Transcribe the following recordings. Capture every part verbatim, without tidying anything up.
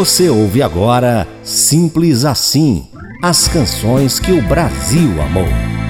Você ouve agora Simples Assim, as canções que o Brasil amou.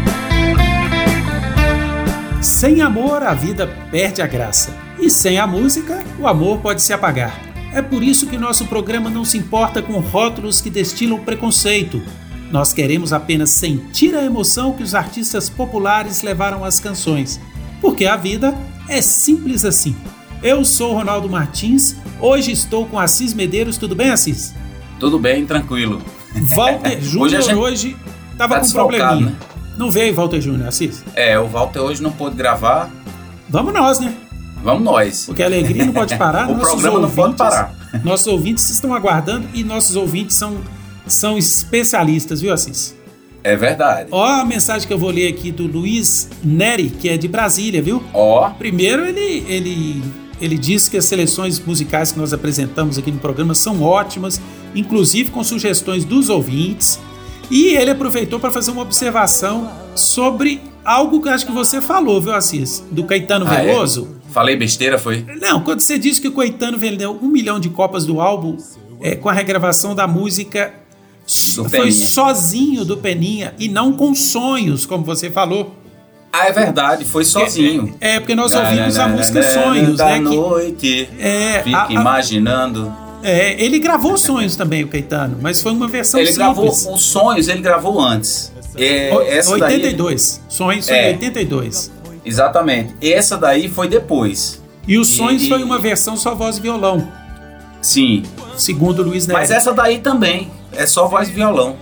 Sem amor, a vida perde a graça. E sem a música, o amor pode se apagar. É por isso que nosso programa não se importa com rótulos que destilam preconceito. Nós queremos apenas sentir a emoção que os artistas populares levaram às canções. Porque a vida é simples assim. Eu sou o Ronaldo Martins, hoje estou com Assis Medeiros. Tudo bem, Assis? Tudo bem, tranquilo. Walter Júnior hoje, hoje tava tá com um probleminha. Né? Não veio, Walter Júnior, Assis? É, o Walter hoje não pôde gravar. Vamos nós, né? Vamos nós. Porque a alegria não pode parar. O programa não pode parar. Nossos ouvintes estão aguardando e nossos ouvintes são, são especialistas, viu, Assis? É verdade. Ó a mensagem que eu vou ler aqui do Luiz Neri, que é de Brasília, viu? Ó. Primeiro, ele, ele, ele disse que as seleções musicais que nós apresentamos aqui no programa são ótimas, inclusive com sugestões dos ouvintes. E ele aproveitou para fazer uma observação sobre algo que acho que você falou, viu, Assis? Do Caetano ah, Veloso. É? Falei besteira, foi? Não, quando você disse que o Caetano vendeu um milhão de cópias do álbum é, com a regravação da música do foi Peninha. Sozinho do Peninha e não com Sonhos, como você falou. Ah, é verdade, foi sozinho. É, é porque nós ouvimos a música Sonhos, da né? noite, que, é, fica a, a, imaginando. É, ele gravou Sonhos também, o Caetano, mas foi uma versão ele simples. Ele gravou os Sonhos, ele gravou antes. É, o, essa oitenta e dois. Daí, Sonhos foi em é, oitenta e dois. Exatamente. Essa daí foi depois. E os Sonhos e, foi uma versão só voz e violão. Sim. Segundo Luiz Neri. Mas essa daí também é só voz e violão.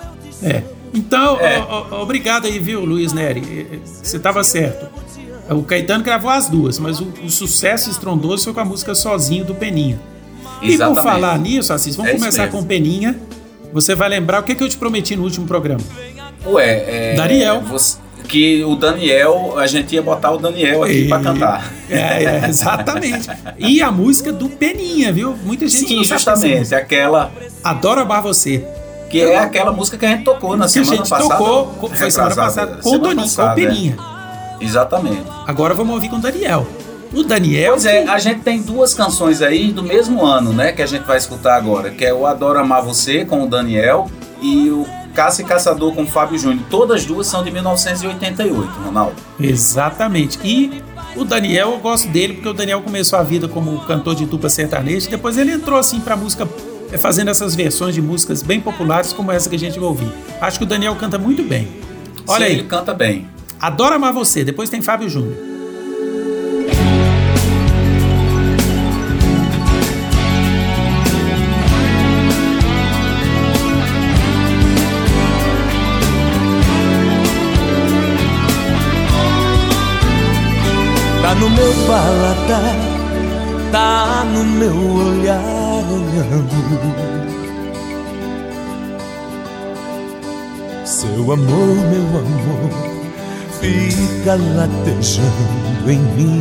É. Então, é. O, o, obrigado aí, viu, Luiz Neri? Você estava certo. O Caetano gravou as duas, mas o, o sucesso estrondoso foi com a música Sozinho do Peninha. Exatamente. E por falar nisso, Assis, vamos é começar com Peninha. Você vai lembrar o que, que eu te prometi no último programa. Ué, é... Daniel. Você, que o Daniel, a gente ia botar o Daniel aqui e... pra cantar. É, é, exatamente. E a música do Peninha, viu? Muita gente Sim, não sabe justamente, aquela... Adoro Amar Você. Que eu... é aquela música que a gente tocou na que semana passada. Que a gente tocou, foi semana passada, com o Toninho, com o Peninha. É. Exatamente. Agora vamos ouvir com o Daniel. O Daniel... Pois é, a gente tem duas canções aí do mesmo ano, né? Que a gente vai escutar agora. Que é o Adoro Amar Você, com o Daniel, e o Caça e Caçador, com o Fábio Júnior. Todas duas são de mil novecentos e oitenta e oito, Ronaldo. Exatamente. E o Daniel, eu gosto dele porque o Daniel começou a vida como cantor de dupla sertaneja. Depois ele entrou assim pra música, fazendo essas versões de músicas bem populares como essa que a gente vai ouvir. Acho que o Daniel canta muito bem. Olha Sim, aí. ele canta bem. Adoro Amar Você. Depois tem Fábio Júnior. Tá no meu paladar, tá no meu olhar olhando. Seu amor, meu amor, fica latejando em mim.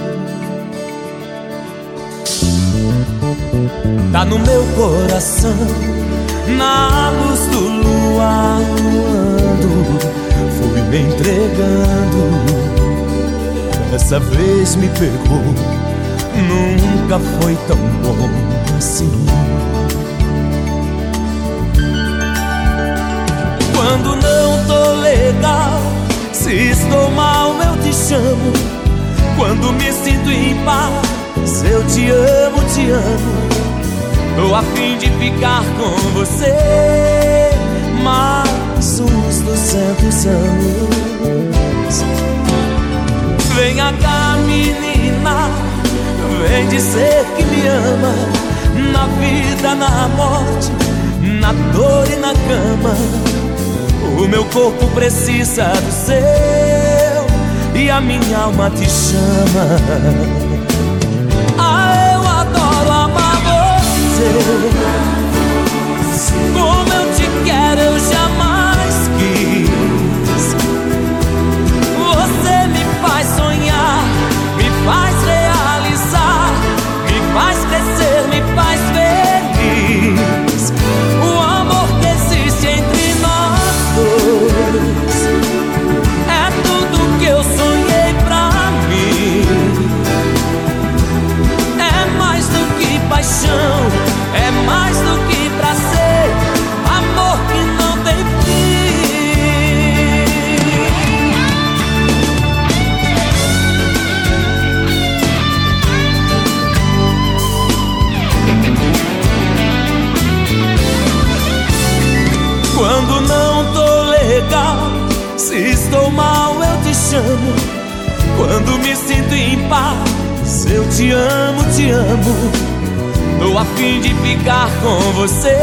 Tá no meu coração, na luz do luar voando, fui me entregando. Dessa vez me pegou, nunca foi tão bom assim. Quando não tô legal, se estou mal eu te chamo. Quando me sinto em paz, eu te amo, te amo. Tô a fim de ficar com você mais uns duzentos anos. Venha cá, menina, vem dizer que me ama. Na vida, na morte, na dor e na cama. O meu corpo precisa do seu e a minha alma te chama. Ah, eu adoro amar você. Como eu te quero, eu jamais quis. Você me faz sonhar, me faz realizar, me faz crescer, me faz feliz. O amor que existe entre nós dois é tudo que eu sonhei pra mim. É mais do que paixão, é mais chamo. Quando me sinto em paz, eu te amo, te amo. Tô a fim de ficar com você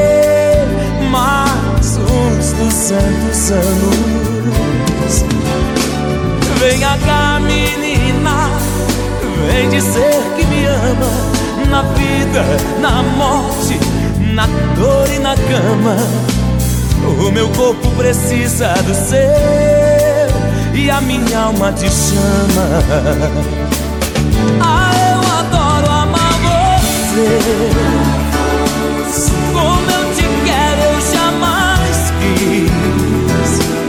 mais uns duzentos anos. Venha cá, menina, vem dizer que me ama. Na vida, na morte, na dor e na cama. O meu corpo precisa do seu e a minha alma te chama. Ah, eu adoro amar você. Como eu te quero, eu jamais quis.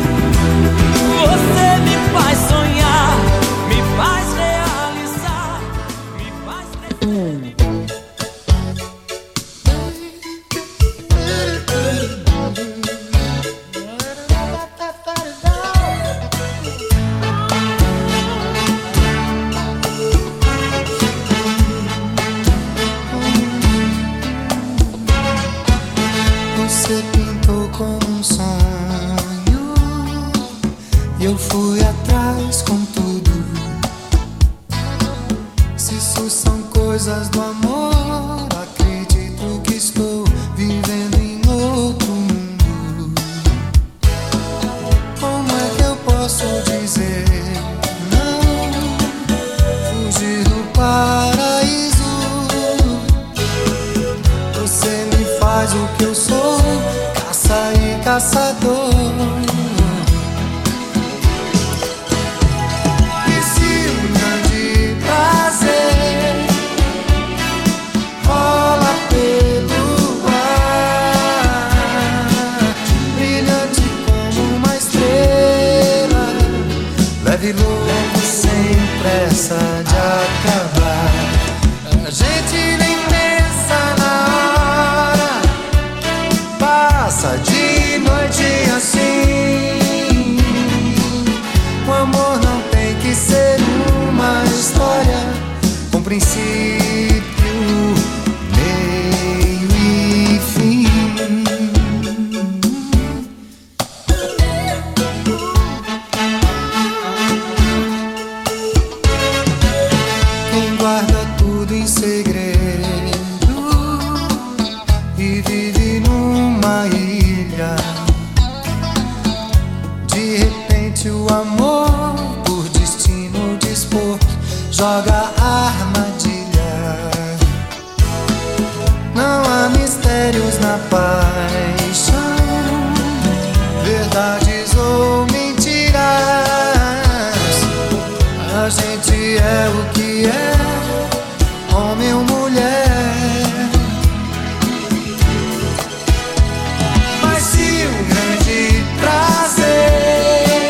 Você me faz sonhar, me faz realizar, me faz realizar. Você pintou como um sonho e eu fui atrás com tudo. Se isso são coisas do amor, acredito que estou vivendo em outro mundo. Como é que eu posso dizer não? Fugir do paraíso. Você me faz o que eu sou, caça e caçador. E se um grande prazer rola pelo ar, brilhante como uma estrela, leve logo sem pressa de acabar. A gente nem pensa na hora, passa de noite assim. O amor não tem que ser uma história com princípio, meio e fim. Quem guarda tudo em segredo e vive numa ilha, de repente o amor, por destino dispor, joga a armadilha. Não há mistérios na paixão, verdades ou mentiras. A gente é o que é, homem ou mulher. Mas se um grande prazer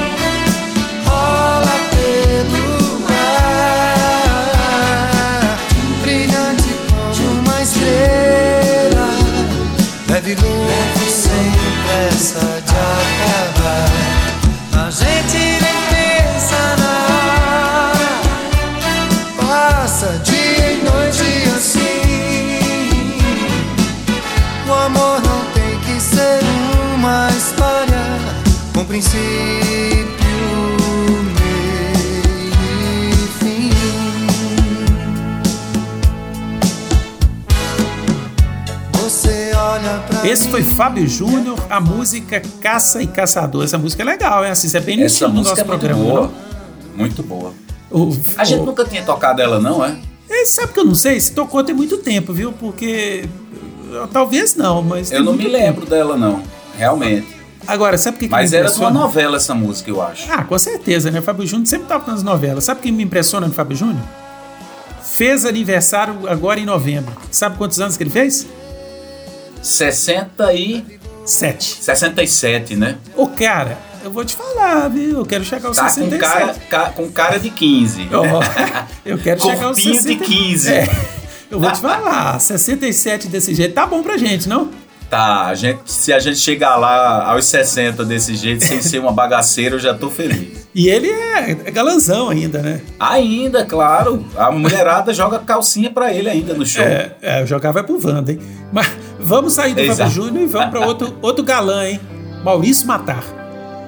rola pelo ar, brilhante como uma estrela, leve logo sem pressa de acabar. A gente nem pensa na hora, passa dia e noite assim. O amor não tem que ser uma história com princípio, meio e fim. Você olha pra Esse mim, foi Fábio Júnior, a música Caça e Caçador. Essa música é legal, hein? Assim, isso é bem no Essa estilo do música nosso é muito programa. boa. Não? Muito boa. O, A gente o- nunca tinha tocado ela, não, é? É, sabe que eu não sei? Se tocou tem muito tempo, viu? Porque... eu- talvez não, mas... tem Eu não muito me lembro tempo. dela, não. Realmente. Agora, sabe o que, que Mas me era de uma impressiona? novela essa música, eu acho. Ah, com certeza, né? O Fábio Júnior sempre toca nas novelas. Sabe o que me impressiona no Fábio Júnior? Fez aniversário agora em novembro. Sabe quantos anos que ele fez? sessenta e... Sete. sessenta e sete, né? Ô, cara, eu vou te falar, viu? Eu quero chegar aos Tá com sessenta e cara, sete. ca- com cara de quinze. Ó, eu quero chegar aos Corpinho de sessenta. quinze. É, eu vou te falar, sessenta e sete desse jeito tá bom pra gente, não? Tá, a gente, se a gente chegar lá aos sessenta desse jeito, sem ser uma bagaceira, eu já tô feliz. E ele é galanzão ainda, né? Ainda, claro, a mulherada joga calcinha pra ele ainda no show. É, é, jogar vai pro Wanda, hein? Mas vamos sair do Exato. Fábio Júnior e vamos pra outro, outro galã, hein? Maurício Matar.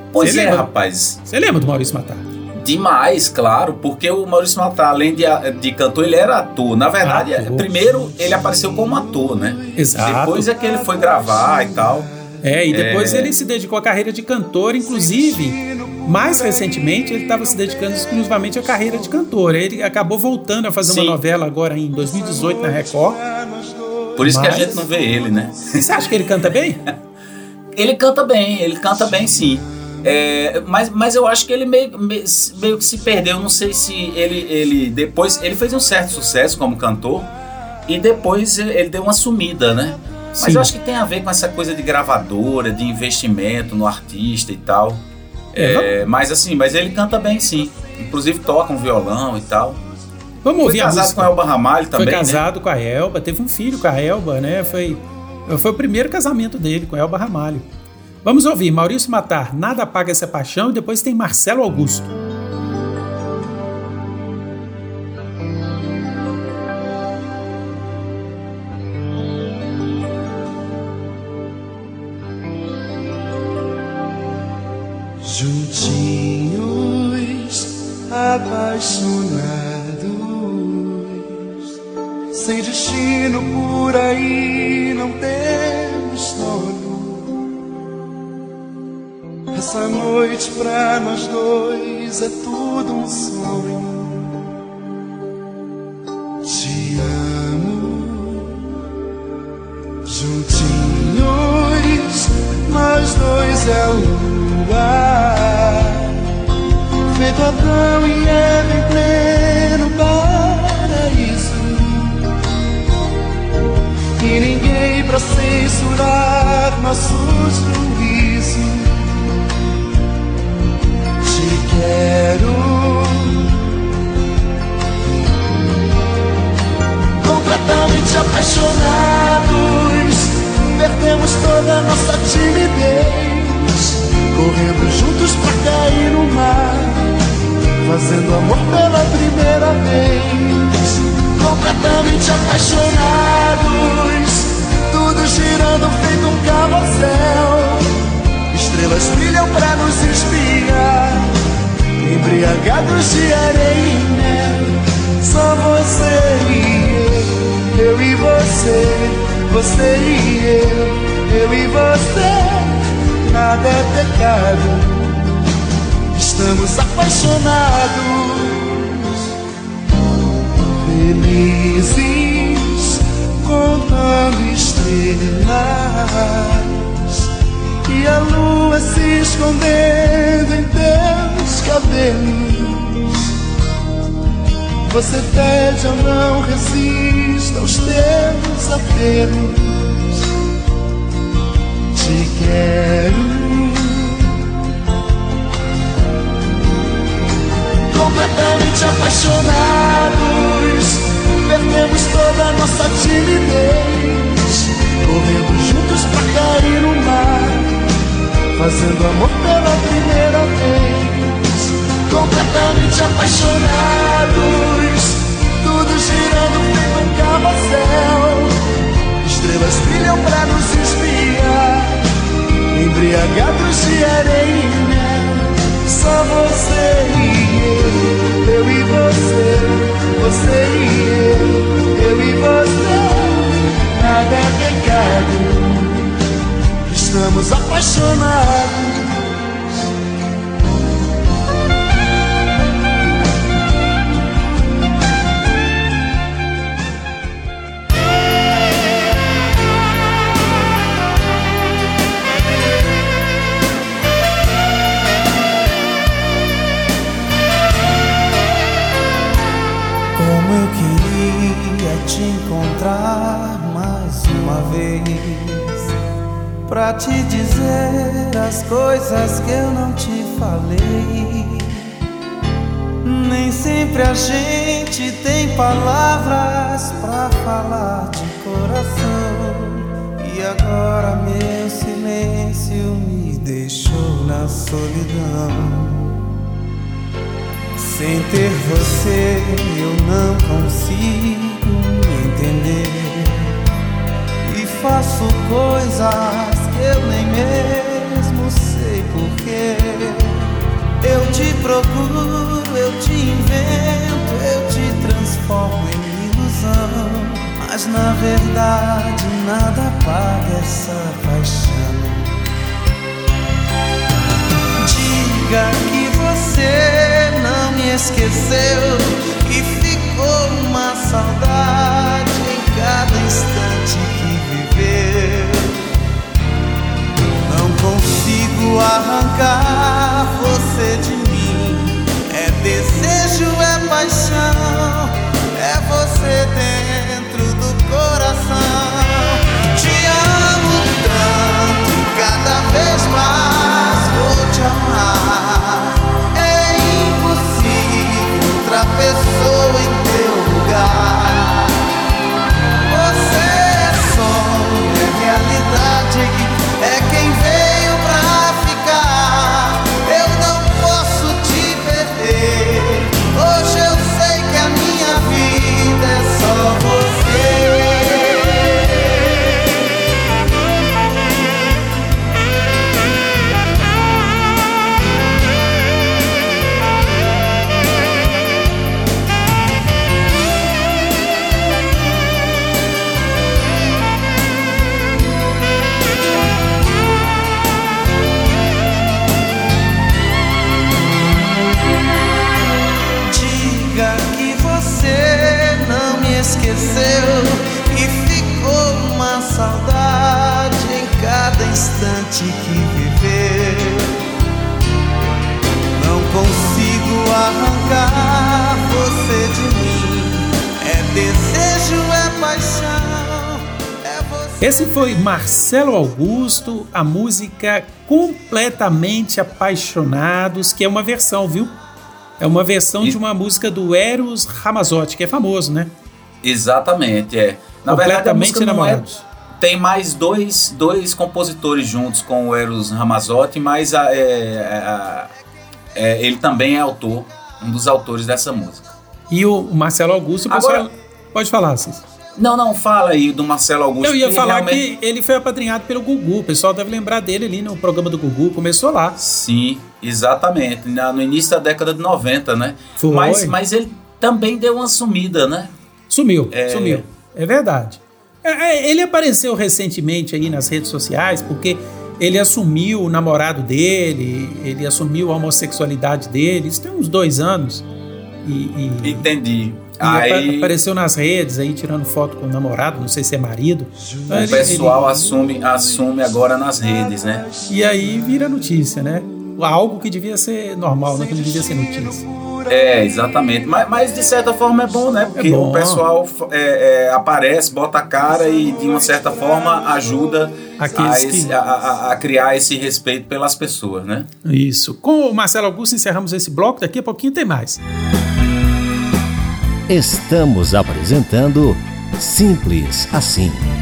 Pois Você é, lembra? rapaz. Você lembra do Maurício Matar? Demais, claro, porque o Maurício Matar, além de, de cantor, ele era ator. Na verdade, Ator. primeiro ele apareceu como ator, né? Exato. Depois é que ele foi gravar e tal. É, e depois É. ele se dedicou à carreira de cantor, inclusive, mais recentemente, ele estava se dedicando exclusivamente à carreira de cantor. Ele acabou voltando a fazer Sim. uma novela agora em dois mil e dezoito na Record. Por isso Mas- que a gente não vê ele, né? E você acha que ele canta bem? Ele canta bem, ele canta bem sim. É, mas, mas eu acho que ele meio, meio, meio que se perdeu. Não sei se ele, ele depois. Ele fez um certo sucesso como cantor e depois ele deu uma sumida, né? Mas Sim. eu acho que tem a ver com essa coisa de gravadora, de investimento no artista e tal. É, É, mas assim, mas ele canta bem sim. Inclusive toca um violão e tal. Vamos Foi ouvir a casado música. com a Elba Ramalho também, Foi né? casado com a Elba, teve um filho com a Elba, né? Foi, foi o primeiro casamento dele com a Elba Ramalho. Vamos ouvir Maurício Matar, Nada Apaga Essa Paixão, e depois tem Marcelo Augusto. Juntinhos, apaixonados, sem destino por aí, não temos dono. Essa noite pra nós dois é tudo um sonho. Te amo. Juntinhos, nós dois é a lua, feito Adão e Eva em pleno paraíso. E ninguém pra censurar nosso juízo. Te quero, completamente apaixonados, perdemos toda a nossa timidez, correndo juntos pra cair no mar, fazendo amor pela primeira vez. Completamente apaixonados, tudo girando feito um carrossel, estrelas brilham pra nos espiar, embriagados de areia e mel. Só você e eu, eu e você, você e eu, eu e você, nada é pecado, estamos apaixonados, felizes, contando estrelas, e a lua se escondendo em teus cabelos. Você pede, eu não resisto aos teus apelos. Te quero, completamente apaixonados, perdemos toda a nossa timidez, correndo juntos pra cair no mar, fazendo amor pela primeira vez. Completamente apaixonados, tudo girando feito um carrossel, estrelas brilham pra nos espiar, embriagados de areia e mel. Só você e eu, eu e você, você e eu, eu e você, nada é pecado, estamos apaixonados. Como eu queria te encontrar mais uma vez, pra te dizer as coisas que eu não te falei. Nem sempre a gente tem palavras pra falar de coração, e agora meu silêncio me deixou na solidão. Sem ter você eu não consigo me entender, e faço coisas que eu nem mesmo sei porquê. procuro, eu te invento, eu te transformo em ilusão. Mas na verdade nada apaga essa paixão. Diga que você não me esqueceu e ficou uma saudade em cada instante que viveu. Não consigo arrancar você de mim. É desejo, é paixão, é você dentro do coração. Te amo tanto, cada vez mais vou te amar. É impossível outra pessoa em teu lugar. Você é sonho, é realidade, é quem veio pra ficar. Eu não posso te perder. Hoje eu sei que a minha vida é só você. Esqueceu e ficou uma saudade em cada instante que viveu. Não consigo arrancar você de mim. É desejo, é paixão, é você. Esse foi Marcelo Augusto, a música Completamente Apaixonados, que é uma versão, viu? É uma versão e... de uma música do Eros Ramazzotti, que é famoso, né? Exatamente, é. Na Completamente verdade, a música Enamorados. É, tem mais dois, dois compositores juntos com o Eros Ramazzotti, mas a, é, a, é, ele também é autor, um dos autores dessa música. E o Marcelo Augusto, Agora, pessoal, pode falar, Cis. Não, não, fala aí do Marcelo Augusto. Eu ia falar realmente... que ele foi apadrinhado pelo Gugu, o pessoal deve lembrar dele ali no programa do Gugu, começou lá. Sim, exatamente, no início da década de noventa, né? Foi. Mas, mas ele também deu uma sumida, né? Sumiu, é... sumiu. É verdade. É, ele apareceu recentemente aí nas redes sociais porque ele assumiu o namorado dele, ele assumiu a homossexualidade dele, isso tem uns dois anos. E, e, Entendi. E aí... apareceu nas redes aí tirando foto com o namorado, não sei se é marido. O ele, pessoal ele... assume, assume agora nas redes, né? E aí vira notícia, né? Algo que devia ser normal, né? Que não devia ser notícia. É, exatamente. Mas, mas de certa forma é bom, né? Porque é bom. o pessoal é, é, aparece, bota a cara e de uma certa forma ajuda a, esse, que... a, a, a criar esse respeito pelas pessoas, né? Isso. Com o Marcelo Augusto encerramos esse bloco, daqui a pouquinho tem mais. Estamos apresentando Simples Assim.